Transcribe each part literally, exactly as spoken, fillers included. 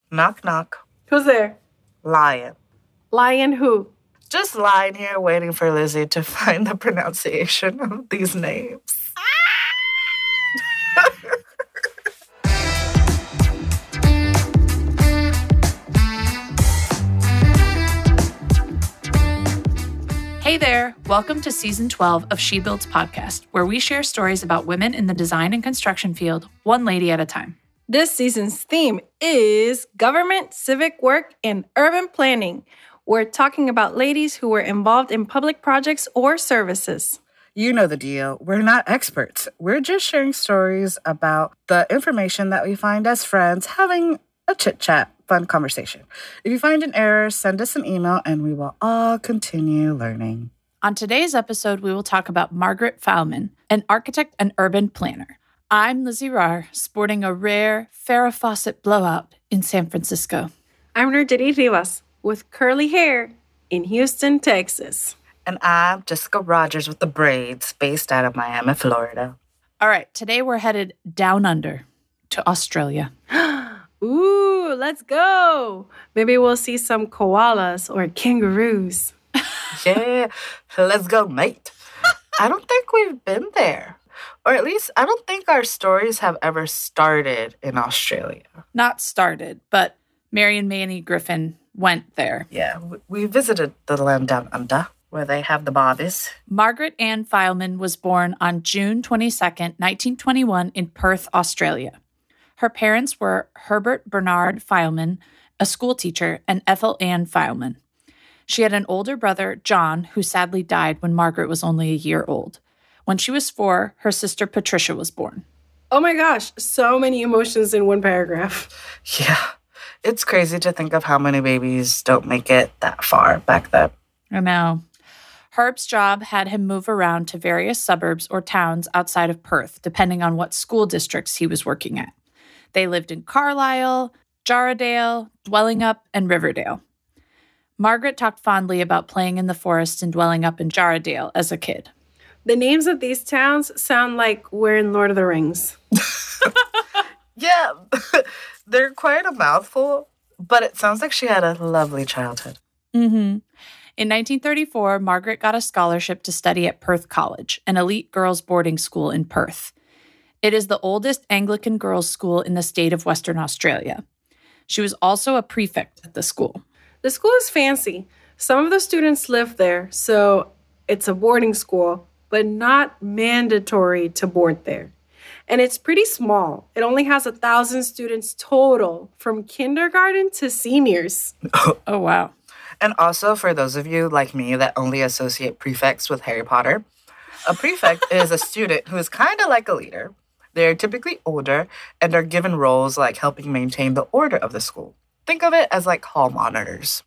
Knock, knock. Who's there? Lion. Lion who? Just lying here waiting for Lizzie to find the pronunciation of these names. Hey there! Welcome to Season twelve of She Builds Podcast, where we share stories about women in the design and construction field, one lady at a time. This season's theme is government, civic work, and urban planning. We're talking about ladies who were involved in public projects or services. You know the deal. We're not experts. We're just sharing stories about the information that we find as friends, having a chit-chat, fun conversation. If you find an error, send us an email and we will all continue learning. On today's episode, we will talk about Margaret Fileman, an architect and urban planner. I'm Lizzie Rahr, sporting a rare Farrah Fawcett blowout in San Francisco. I'm Nurjity Rivas, with curly hair in Houston, Texas. And I'm Jessica Rogers with the braids, based out of Miami, Florida. All right, today we're headed down under to Australia. Ooh, let's go. Maybe we'll see some koalas or kangaroos. Yeah, let's go, mate. I don't think we've been there. Or at least, I don't think our stories have ever started in Australia. Not started, but Marion Maney Griffin went there. Yeah, we visited the land down under, where they have the barbies. Margaret Ann Fileman was born on June twenty-second, nineteen twenty-one in Perth, Australia. Her parents were Herbert Bernard Fileman, a schoolteacher, and Ethel Ann Fileman. She had an older brother, John, who sadly died when Margaret was only a year old. When she was four, her sister Patricia was born. Oh my gosh, so many emotions in one paragraph. Yeah, it's crazy to think of how many babies don't make it that far back then. I know. Herb's job had him move around to various suburbs or towns outside of Perth, depending on what school districts he was working at. They lived in Carlisle, Jarrahdale, Dwellingup, and Riverdale. Margaret talked fondly about playing in the forest and dwelling up in Jarrahdale as a kid. The names of these towns sound like we're in Lord of the Rings. Yeah, they're quite a mouthful, but it sounds like she had a lovely childhood. Mm-hmm. In nineteen thirty-four, Margaret got a scholarship to study at Perth College, an elite girls' boarding school in Perth. It is the oldest Anglican girls' school in the state of Western Australia. She was also a prefect at the school. The school is fancy. Some of the students live there, so it's a boarding school, but not mandatory to board there. And it's pretty small. It only has a thousand students total, from kindergarten to seniors. Oh, wow. And also, for those of you like me that only associate prefects with Harry Potter, a prefect is a student who is kind of like a leader. They're typically older and are given roles like helping maintain the order of the school. Think of it as like hall monitors.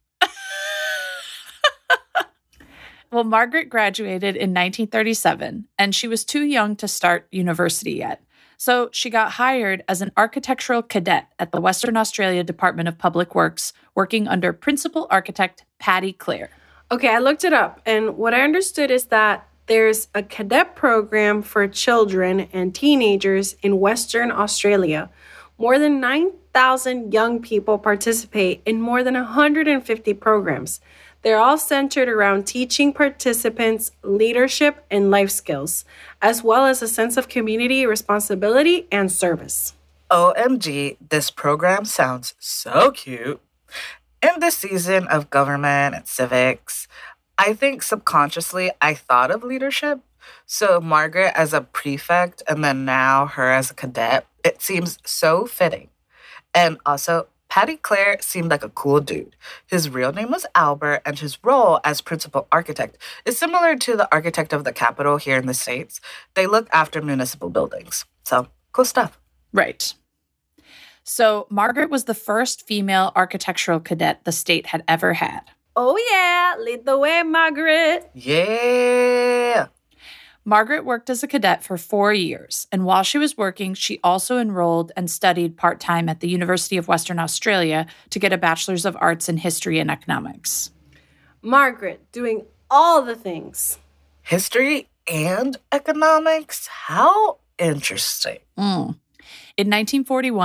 Well, Margaret graduated in nineteen thirty-seven, and she was too young to start university yet. So she got hired as an architectural cadet at the Western Australia Department of Public Works, working under principal architect Patty Clare. Okay, I looked it up, and what I understood is that there's a cadet program for children and teenagers in Western Australia. More than nine thousand young people participate in more than one hundred fifty programs. They're all centered around teaching participants leadership and life skills, as well as a sense of community responsibility and service. O M G, this program sounds so cute. In this season of government and civics, I think subconsciously I thought of leadership. So Margaret as a prefect and then now her as a cadet, it seems so fitting. And also, Patty Clare seemed like a cool dude. His real name was Albert, and his role as principal architect is similar to the architect of the Capitol here in the States. They look after municipal buildings. So, cool stuff. Right. So Margaret was the first female architectural cadet the state had ever had. Oh yeah, lead the way, Margaret. Yeah. Margaret worked as a cadet for four years, and while she was working, she also enrolled and studied part-time at the University of Western Australia to get a Bachelor's of Arts in History and Economics. Margaret doing all the things. History and economics? How interesting. Mm. In nineteen forty-one,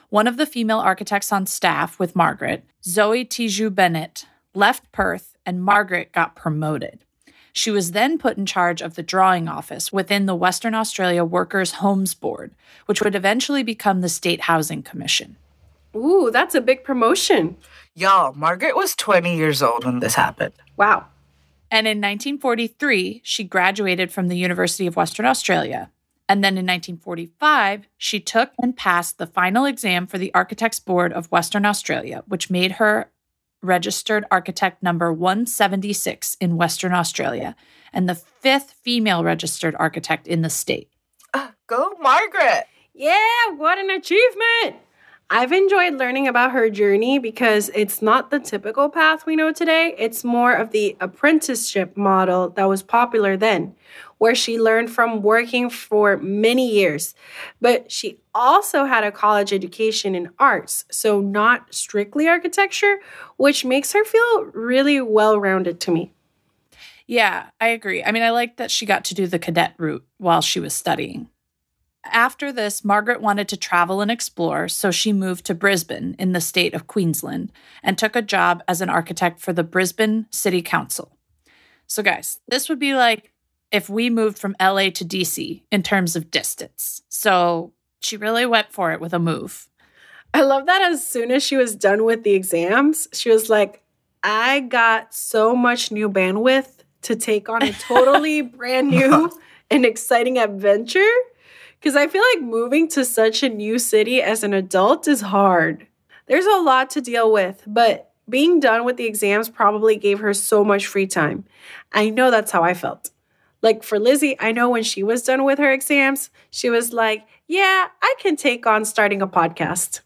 One of the female architects on staff with Margaret, Zoe Tiju Bennett, left Perth and Margaret got promoted. She was then put in charge of the drawing office within the Western Australia Workers' Homes Board, which would eventually become the State Housing Commission. Ooh, that's a big promotion. Y'all, Margaret was twenty years old when this happened. Wow. And in nineteen forty-three, she graduated from the University of Western Australia. And then in nineteen forty-five, she took and passed the final exam for the Architects Board of Western Australia, which made her registered architect number one seventy-six in Western Australia and the fifth female registered architect in the state. Uh, go Margaret! Yeah, what an achievement! I've enjoyed learning about her journey because it's not the typical path we know today. It's more of the apprenticeship model that was popular then, where she learned from working for many years. But she also had a college education in arts, so not strictly architecture, which makes her feel really well-rounded to me. Yeah, I agree. I mean, I like that she got to do the cadet route while she was studying. After this, Margaret wanted to travel and explore, so she moved to Brisbane in the state of Queensland and took a job as an architect for the Brisbane City Council. So guys, this would be like if we moved from L A to D C in terms of distance. So she really went for it with a move. I love that as soon as she was done with the exams, she was like, I got so much new bandwidth to take on a totally brand new and exciting adventure. Because I feel like moving to such a new city as an adult is hard. There's a lot to deal with, but being done with the exams probably gave her so much free time. I know that's how I felt. Like for Lizzie, I know when she was done with her exams, she was like, yeah, I can take on starting a podcast.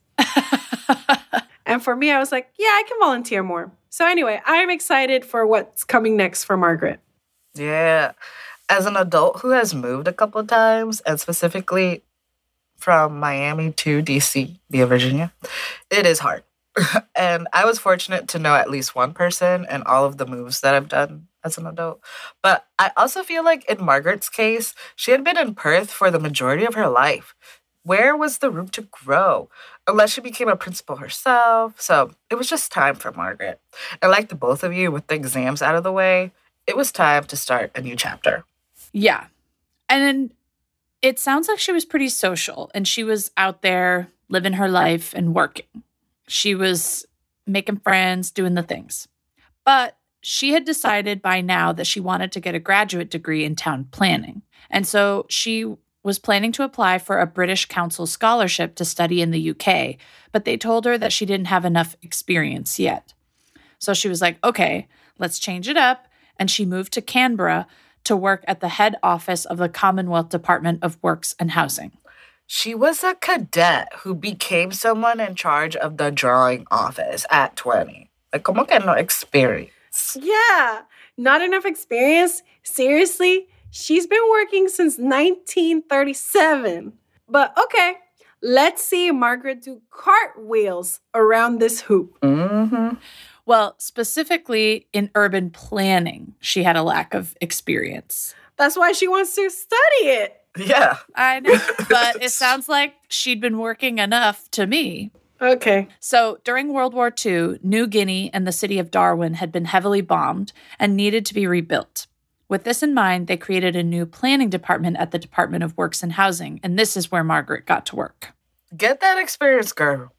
And for me, I was like, yeah, I can volunteer more. So anyway, I'm excited for what's coming next for Margaret. Yeah. As an adult who has moved a couple of times, and specifically from Miami to D C via Virginia, it is hard. And I was fortunate to know at least one person in all of the moves that I've done as an adult. But I also feel like in Margaret's case, she had been in Perth for the majority of her life. Where was the room to grow? Unless she became a principal herself. So it was just time for Margaret. And like the both of you, with the exams out of the way, it was time to start a new chapter. Yeah. And then it sounds like she was pretty social and she was out there living her life and working. She was making friends, doing the things. But she had decided by now that she wanted to get a graduate degree in town planning. And so she was planning to apply for a British Council scholarship to study in the U K, but they told her that she didn't have enough experience yet. So she was like, okay, let's change it up. And she moved to Canberra to work at the head office of the Commonwealth Department of Works and Housing. She was a cadet who became someone in charge of the drawing office at twenty. Like, como que no experience? Yeah, not enough experience? Seriously? She's been working since nineteen thirty-seven. But okay, let's see Margaret do cartwheels around this hoop. Mm-hmm. Well, specifically in urban planning, she had a lack of experience. That's why she wants to study it. Yeah. I know, but it sounds like she'd been working enough to me. Okay. So during World War Two, New Guinea and the city of Darwin had been heavily bombed and needed to be rebuilt. With this in mind, they created a new planning department at the Department of Works and Housing, and this is where Margaret got to work. Get that experience, girl.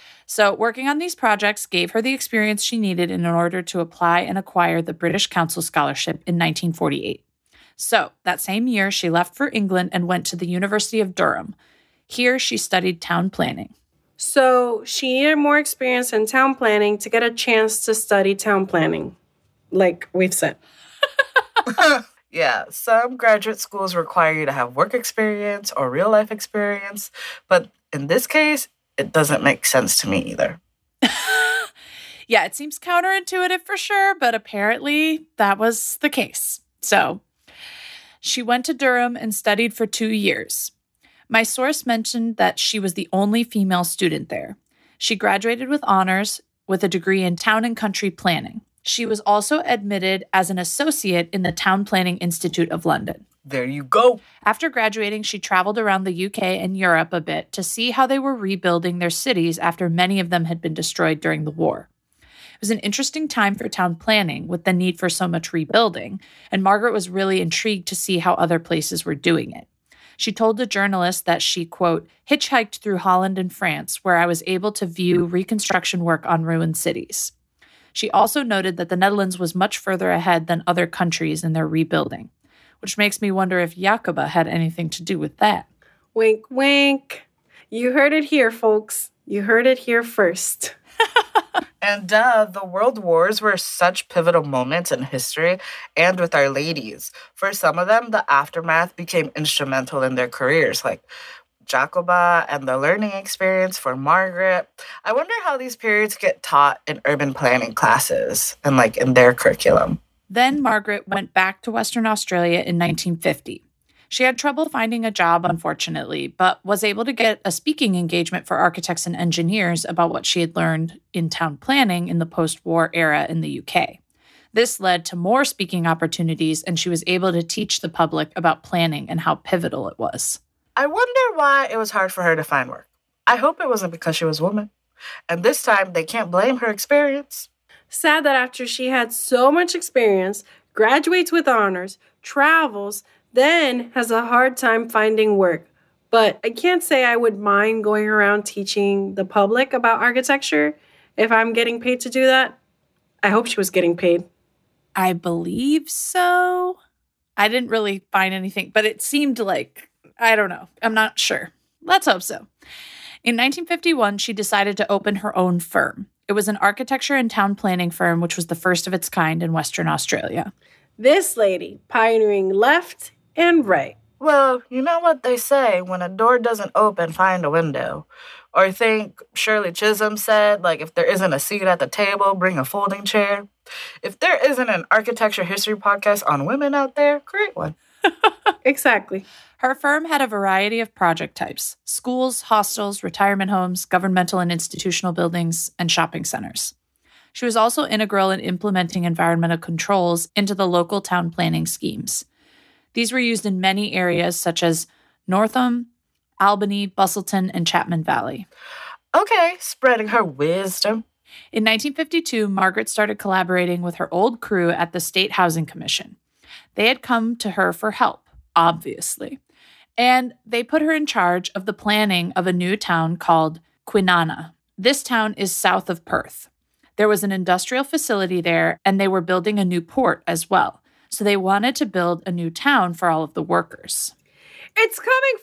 So working on these projects gave her the experience she needed in order to apply and acquire the British Council Scholarship in nineteen forty-eight. So that same year, she left for England and went to the University of Durham. Here, she studied town planning. So she needed more experience in town planning to get a chance to study town planning, like we've said. Yeah, some graduate schools require you to have work experience or real life experience, but in this case, it doesn't make sense to me either. Yeah, it seems counterintuitive for sure, but apparently that was the case. So she went to Durham and studied for two years. My source mentioned that she was the only female student there. She graduated with honors with a degree in town and country planning. She was also admitted as an associate in the Town Planning Institute of London. There you go. After graduating, she traveled around the U K and Europe a bit to see how they were rebuilding their cities after many of them had been destroyed during the war. It was an interesting time for town planning with the need for so much rebuilding, and Margaret was really intrigued to see how other places were doing it. She told the journalist that she, quote, hitchhiked through Holland and France, where I was able to view reconstruction work on ruined cities. She also noted that the Netherlands was much further ahead than other countries in their rebuilding, which makes me wonder if Jacoba had anything to do with that. Wink, wink. You heard it here, folks. You heard it here first. And duh, the world wars were such pivotal moments in history and with Our Ladies. For some of them, the aftermath became instrumental in their careers, like Jacoba and the learning experience for Margaret. I wonder how these periods get taught in urban planning classes and like in their curriculum. Then Margaret went back to Western Australia in nineteen fifty. She had trouble finding a job, unfortunately, but was able to get a speaking engagement for architects and engineers about what she had learned in town planning in the post-war era in the U K. This led to more speaking opportunities, and she was able to teach the public about planning and how pivotal it was. I wonder why it was hard for her to find work. I hope it wasn't because she was a woman. And this time, they can't blame her experience. Sad that after she had so much experience, graduates with honors, travels, then has a hard time finding work. But I can't say I would mind going around teaching the public about architecture if I'm getting paid to do that. I hope she was getting paid. I believe so. I didn't really find anything, but it seemed like, I don't know. I'm not sure. Let's hope so. In nineteen fifty-one, she decided to open her own firm. It was an architecture and town planning firm, which was the first of its kind in Western Australia. This lady, pioneering left and right. Well, you know what they say, when a door doesn't open, find a window. Or I think Shirley Chisholm said, like, if there isn't a seat at the table, bring a folding chair. If there isn't an architecture history podcast on women out there, create one. Exactly. Her firm had a variety of project types: schools, hostels, retirement homes, governmental and institutional buildings, and shopping centers. She was also integral in implementing environmental controls into the local town planning schemes. These were used in many areas such as Northam, Albany, Busselton, and Chapman Valley. Okay, spreading her wisdom. In nineteen fifty-two, Margaret started collaborating with her old crew at the State Housing Commission. They had come to her for help, obviously, and they put her in charge of the planning of a new town called Kwinana. This town is south of Perth. There was an industrial facility there, and they were building a new port as well. So they wanted to build a new town for all of the workers. It's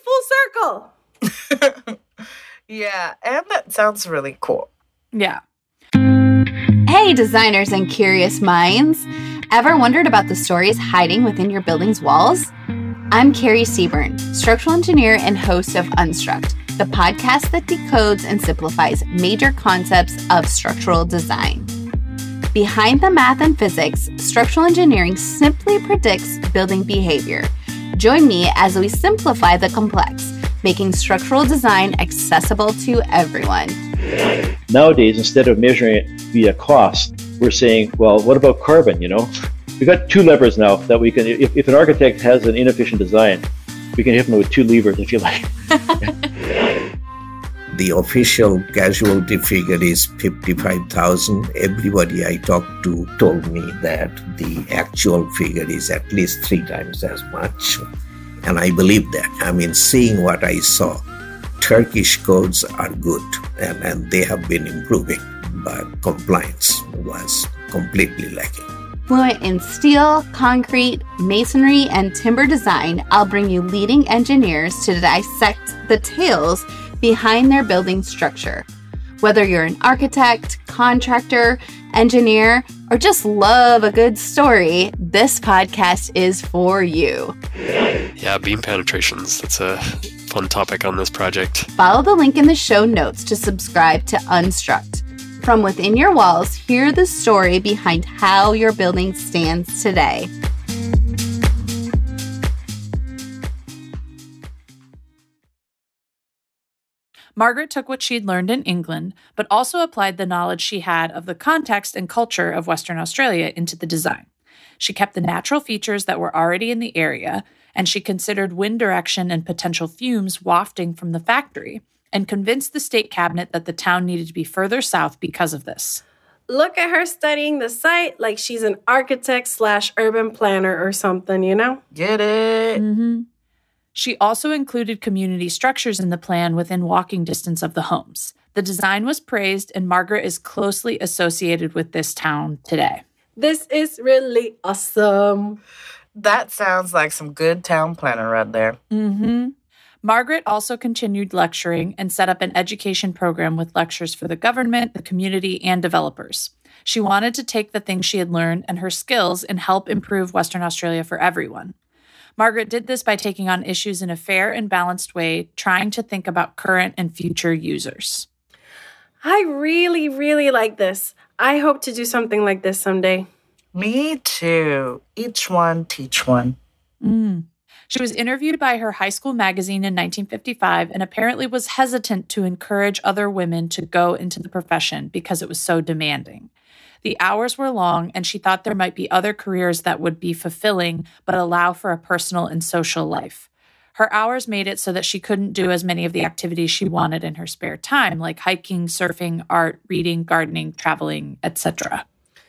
coming full circle. Yeah, and that sounds really cool. Yeah. Hey, designers and curious minds. Ever wondered about the stories hiding within your building's walls? I'm Carrie Seaburn, structural engineer and host of Unstruct, the podcast that decodes and simplifies major concepts of structural design. Behind the math and physics, structural engineering simply predicts building behavior. Join me as we simplify the complex, making structural design accessible to everyone. Nowadays, instead of measuring it via cost, we're saying, well, what about carbon, you know? We've got two levers now that we can, if, if an architect has an inefficient design, we can hit them with two levers, if you like. The official casualty figure is fifty-five thousand. Everybody I talked to told me that the actual figure is at least three times as much. And I believe that. I mean, seeing what I saw, Turkish codes are good and, and they have been improving, but compliance was completely lacking. Fluent in steel, concrete, masonry, and timber design, I'll bring you leading engineers to dissect the tales behind their building structure. Whether you're an architect, contractor, engineer, or just love a good story, this podcast is for you. Yeah, beam penetrations. That's a fun topic on this project. Follow the link in the show notes to subscribe to Unstruct. From within your walls, hear the story behind how your building stands today. Margaret took what she'd learned in England, but also applied the knowledge she had of the context and culture of Western Australia into the design. She kept the natural features that were already in the area and she considered wind direction and potential fumes wafting from the factory, and convinced the state cabinet that the town needed to be further south because of this. Look at her studying the site like she's an architect slash urban planner or something, you know? Get it? Mm-hmm. She also included community structures in the plan within walking distance of the homes. The design was praised, and Margaret is closely associated with this town today. This is really awesome. That sounds like some good town planning right there. Mm-hmm. Margaret also continued lecturing and set up an education program with lectures for the government, the community, and developers. She wanted to take the things she had learned and her skills and help improve Western Australia for everyone. Margaret did this by taking on issues in a fair and balanced way, trying to think about current and future users. I really, really like this. I hope to do something like this someday. Me too. Each one, teach one. Mm. She was interviewed by her high school magazine in nineteen fifty-five and apparently was hesitant to encourage other women to go into the profession because it was so demanding. The hours were long, and she thought there might be other careers that would be fulfilling but allow for a personal and social life. Her hours made it so that she couldn't do as many of the activities she wanted in her spare time, like hiking, surfing, art, reading, gardening, traveling, et cetera.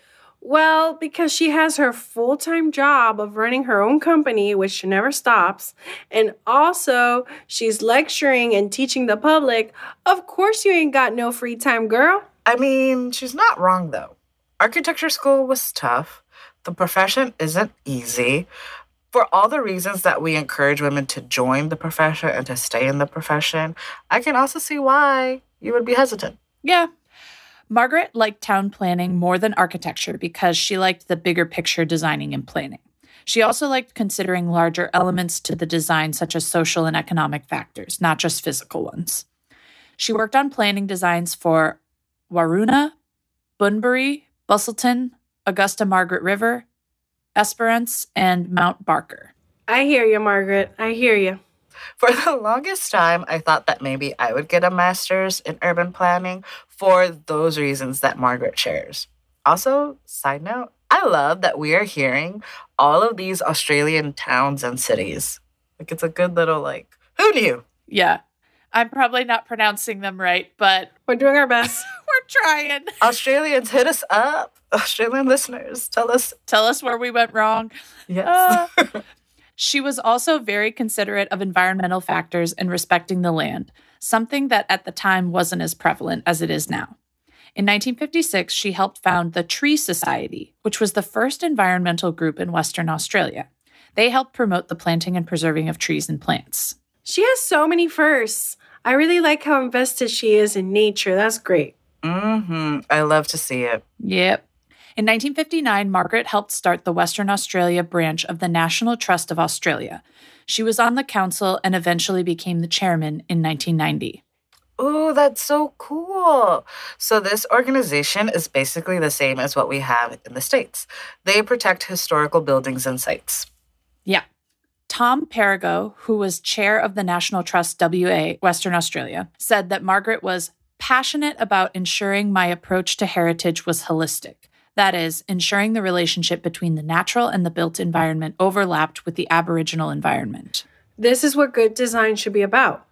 Well, because she has her full-time job of running her own company, which never stops, and also she's lecturing and teaching the public, of course you ain't got no free time, girl. I mean, she's not wrong, though. Architecture school was tough. The profession isn't easy. For all the reasons that we encourage women to join the profession and to stay in the profession, I can also see why you would be hesitant. Yeah. Margaret liked town planning more than architecture because she liked the bigger picture designing and planning. She also liked considering larger elements to the design, such as social and economic factors, not just physical ones. She worked on planning designs for Waroona, Bunbury, Busselton, Augusta Margaret River, Esperance, and Mount Barker. I hear you, Margaret. I hear you. For the longest time, I thought that maybe I would get a master's in urban planning for those reasons that Margaret shares. Also, side note, I love that we are hearing all of these Australian towns and cities. Like, it's a good little, like, who knew? Yeah. I'm probably not pronouncing them right, but we're doing our best. We're trying. Australians, hit us up. Australian listeners, tell us. Tell us where we went wrong. Yes. Uh, she was also very considerate of environmental factors and respecting the land, something that at the time wasn't as prevalent as it is now. In nineteen fifty-six, she helped found the Tree Society, which was the first environmental group in Western Australia. They helped promote the planting and preserving of trees and plants. She has so many firsts. I really like how invested she is in nature. That's great. Mm-hmm. I love to see it. Yep. In nineteen fifty-nine, Margaret helped start the Western Australia branch of the National Trust of Australia. She was on the council and eventually became the chairman in nineteen ninety. Ooh, that's so cool. So this organization is basically the same as what we have in the States. They protect historical buildings and sites. Yeah. Tom Perigo, who was chair of the National Trust W A, Western Australia, said that Margaret was passionate about ensuring my approach to heritage was holistic. That is, ensuring the relationship between the natural and the built environment overlapped with the Aboriginal environment. This is what good design should be about.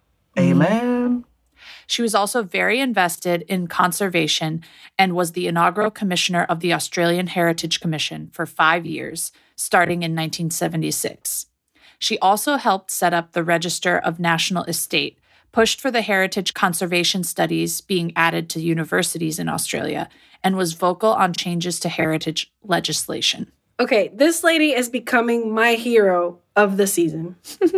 Amen. She was also very invested in conservation and was the inaugural commissioner of the Australian Heritage Commission for five years, starting in nineteen seventy-six. She also helped set up the Register of National Estate, pushed for the heritage conservation studies being added to universities in Australia, and was vocal on changes to heritage legislation. Okay, this lady is becoming my hero of the season.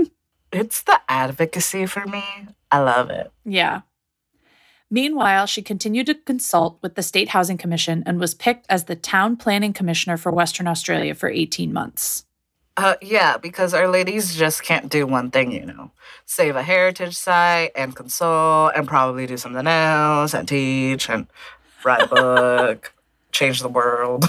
It's the advocacy for me. I love it. Yeah. Meanwhile, she continued to consult with the State Housing Commission and was picked as the Town Planning Commissioner for Western Australia for eighteen months. Uh, yeah, because our ladies just can't do one thing, you know. Save a heritage site and console and probably do something else and teach and write a book, change the world.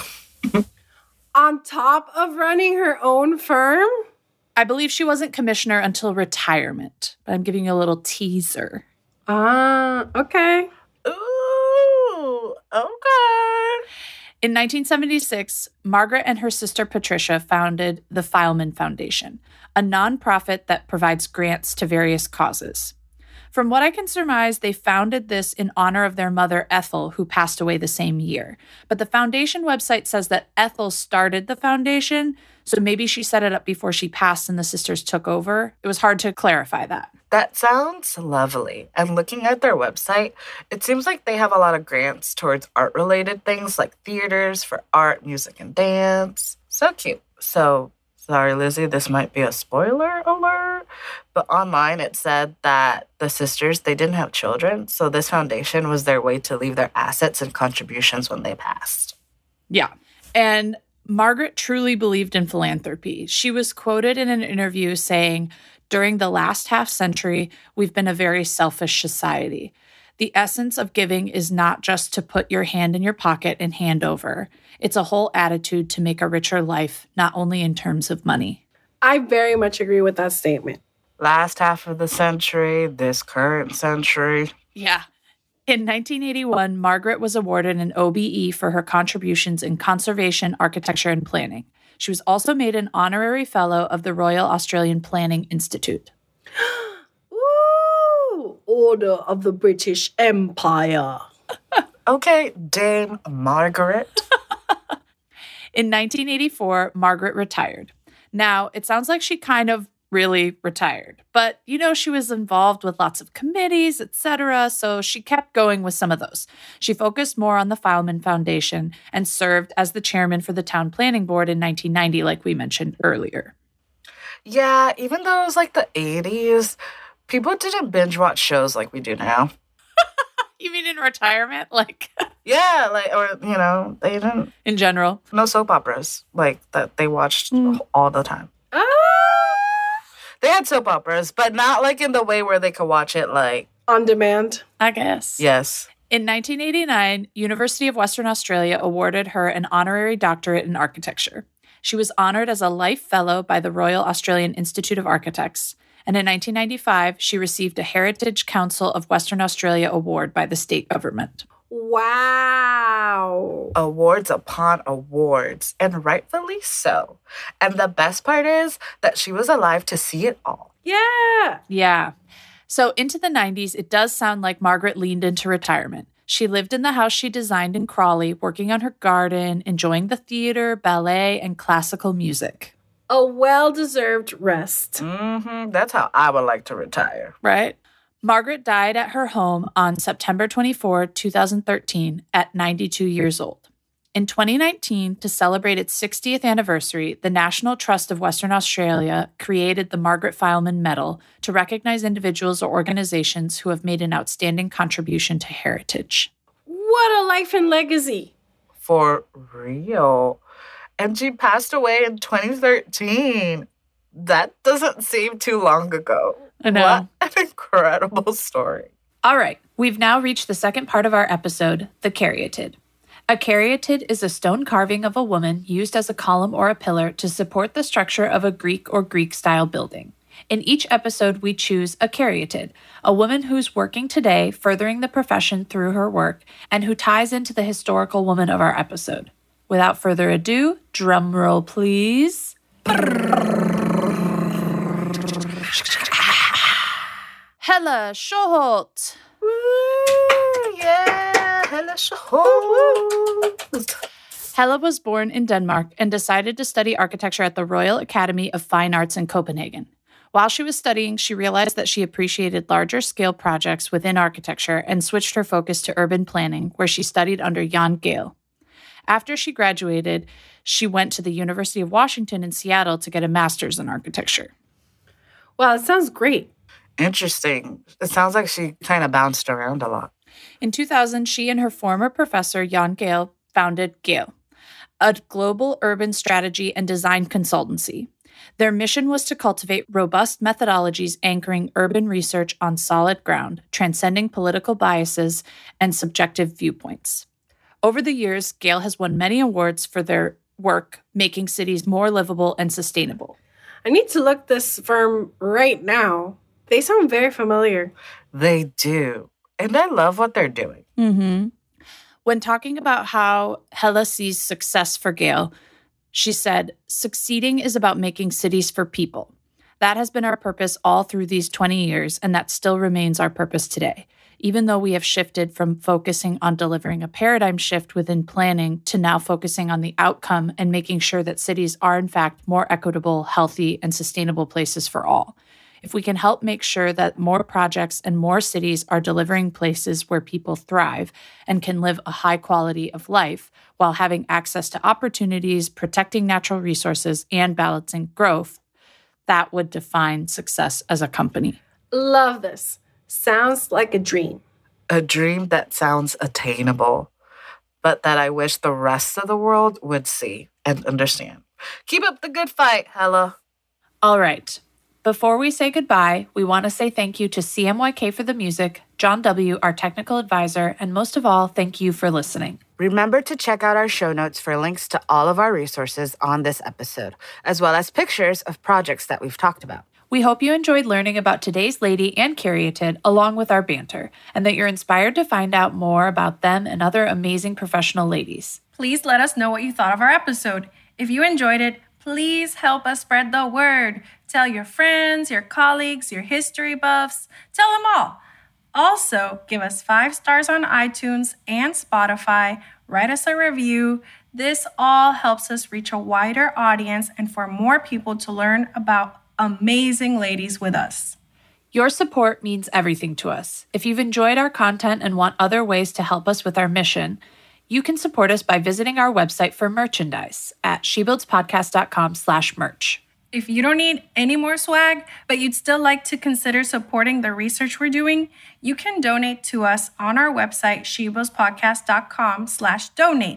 On top of running her own firm? I believe she wasn't commissioner until retirement, but I'm giving you a little teaser. Ah, uh, okay. Ooh, okay. In nineteen seventy-six, Margaret and her sister Patricia founded the Fileman Foundation, a nonprofit that provides grants to various causes. From what I can surmise, they founded this in honor of their mother, Ethel, who passed away the same year. But the foundation website says that Ethel started the foundation, so maybe she set it up before she passed and the sisters took over. It was hard to clarify that. That sounds lovely. And looking at their website, it seems like they have a lot of grants towards art-related things like theaters for art, music, and dance. So cute. So, sorry, Lizzie, this might be a spoiler alert, but online it said that the sisters, they didn't have children, so this foundation was their way to leave their assets and contributions when they passed. Yeah. And Margaret truly believed in philanthropy. She was quoted in an interview saying, "During the last half century, we've been a very selfish society. The essence of giving is not just to put your hand in your pocket and hand over. It's a whole attitude to make a richer life, not only in terms of money." I very much agree with that statement. Last half of the century, this current century. Yeah. In nineteen eighty-one, Margaret was awarded an O B E for her contributions in conservation, architecture, and planning. She was also made an honorary fellow of the Royal Australian Planning Institute. Ooh, Order of the British Empire. Okay, Dame Margaret. In nineteen eighty-four, Margaret retired. Now, it sounds like she kind of really retired, but you know, she was involved with lots of committees, et cetera, so she kept going with some of those. She focused more on the Fileman Foundation and served as the chairman for the town planning board in nineteen ninety, like we mentioned earlier. Yeah, even though it was like the eighties, people didn't binge watch shows like we do now. You mean in retirement? Like, yeah, like, or, you know, they didn't. in general? No soap operas, like, that they watched Mm. all the time. Ah! They had soap operas, but not like in the way where they could watch it, like, On demand. I guess. yes. In nineteen eighty-nine, University of Western Australia awarded her an honorary doctorate in architecture. She was honored as a Life Fellow by the Royal Australian Institute of Architects, and in nineteen ninety-five, she received a Heritage Council of Western Australia award by the state government. Wow. Awards upon awards, and rightfully so. And the best part is that she was alive to see it all. Yeah. Yeah. So into the nineties, it does sound like Margaret leaned into retirement. She lived in the house she designed in Crawley, working on her garden, enjoying the theater, ballet, and classical music. A well-deserved rest. Mm-hmm. That's how I would like to retire. Right? Margaret died at her home on September twenty-fourth, twenty thirteen, at ninety-two years old. In twenty nineteen, to celebrate its sixtieth anniversary, the National Trust of Western Australia created the Margaret Fileman Medal to recognize individuals or organizations who have made an outstanding contribution to heritage. What a life and legacy. For real. And she passed away in twenty thirteen. That doesn't seem too long ago. I know. What an incredible story. All right, we've now reached the second part of our episode, the caryatid. A caryatid is a stone carving of a woman used as a column or a pillar to support the structure of a Greek or Greek-style building. In each episode, we choose a caryatid, a woman who's working today, furthering the profession through her work, and who ties into the historical woman of our episode. Without further ado, drum roll, please. Hella Schoholt. Woo, yeah, Hella Schoholt. Hella was born in Denmark and decided to study architecture at the Royal Academy of Fine Arts in Copenhagen. While she was studying, she realized that she appreciated larger-scale projects within architecture and switched her focus to urban planning, where she studied under Jan Gehl. After she graduated, she went to the University of Washington in Seattle to get a master's in architecture. Wow, it sounds great. Interesting. It sounds like she kind of bounced around a lot. In two thousand, she and her former professor, Jan Gehl, founded Gehl, a global urban strategy and design consultancy. Their mission was to cultivate robust methodologies anchoring urban research on solid ground, transcending political biases and subjective viewpoints. Over the years, Gehl has won many awards for their work making cities more livable and sustainable. I need to look this firm right now. They sound very familiar. They do. And I love what they're doing. Mm-hmm. When talking about how Hella sees success for Gail, she said, "Succeeding is about making cities for people. That has been our purpose all through these twenty years, and that still remains our purpose today. Even though we have shifted from focusing on delivering a paradigm shift within planning to now focusing on the outcome and making sure that cities are in fact more equitable, healthy, and sustainable places for all. If we can help make sure that more projects and more cities are delivering places where people thrive and can live a high quality of life while having access to opportunities, protecting natural resources, and balancing growth, that would define success as a company." Love this. Sounds like a dream. A dream that sounds attainable, but that I wish the rest of the world would see and understand. Keep up the good fight, Hella. All right. Before we say goodbye, we want to say thank you to C M Y K for the music, John W., our technical advisor, and most of all, thank you for listening. Remember to check out our show notes for links to all of our resources on this episode, as well as pictures of projects that we've talked about. We hope you enjoyed learning about today's lady and Caryatid along with our banter, and that you're inspired to find out more about them and other amazing professional ladies. Please let us know what you thought of our episode. If you enjoyed it, please help us spread the word. Tell your friends, your colleagues, your history buffs. Tell them all. Also, give us five stars on iTunes and Spotify. Write us a review. This all helps us reach a wider audience and for more people to learn about amazing ladies with us. Your support means everything to us. If you've enjoyed our content and want other ways to help us with our mission, you can support us by visiting our website for merchandise at shebuildspodcast.com slash merch. If you don't need any more swag, but you'd still like to consider supporting the research we're doing, you can donate to us on our website, shebuildspodcast.com slash donate.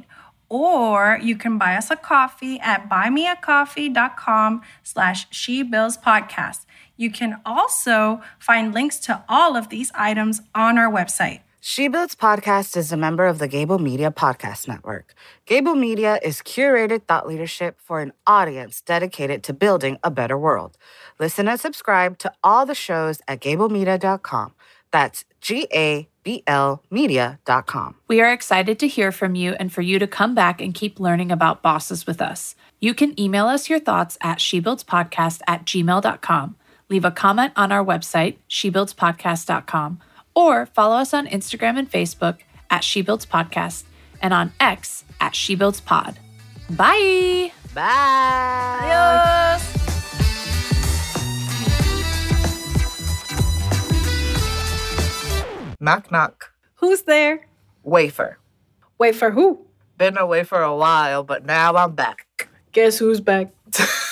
Or you can buy us a coffee at buymeacoffee.com slash shebuildspodcast. You can also find links to all of these items on our website. She Builds Podcast is a member of the Gable Media Podcast Network. Gable Media is curated thought leadership for an audience dedicated to building a better world. Listen and subscribe to all the shows at gable media dot com. That's G A B L media dot com. We are excited to hear from you and for you to come back and keep learning about bosses with us. You can email us your thoughts at shebuildspodcast at gmail dot com. Leave a comment on our website, shebuildspodcast dot com. Or follow us on Instagram and Facebook at She Builds Podcast and on X at She Builds Pod. Bye. Bye. Adios. Knock, knock. Who's there? Wafer. Wait for who? Been away for a while, but now I'm back. Guess who's back?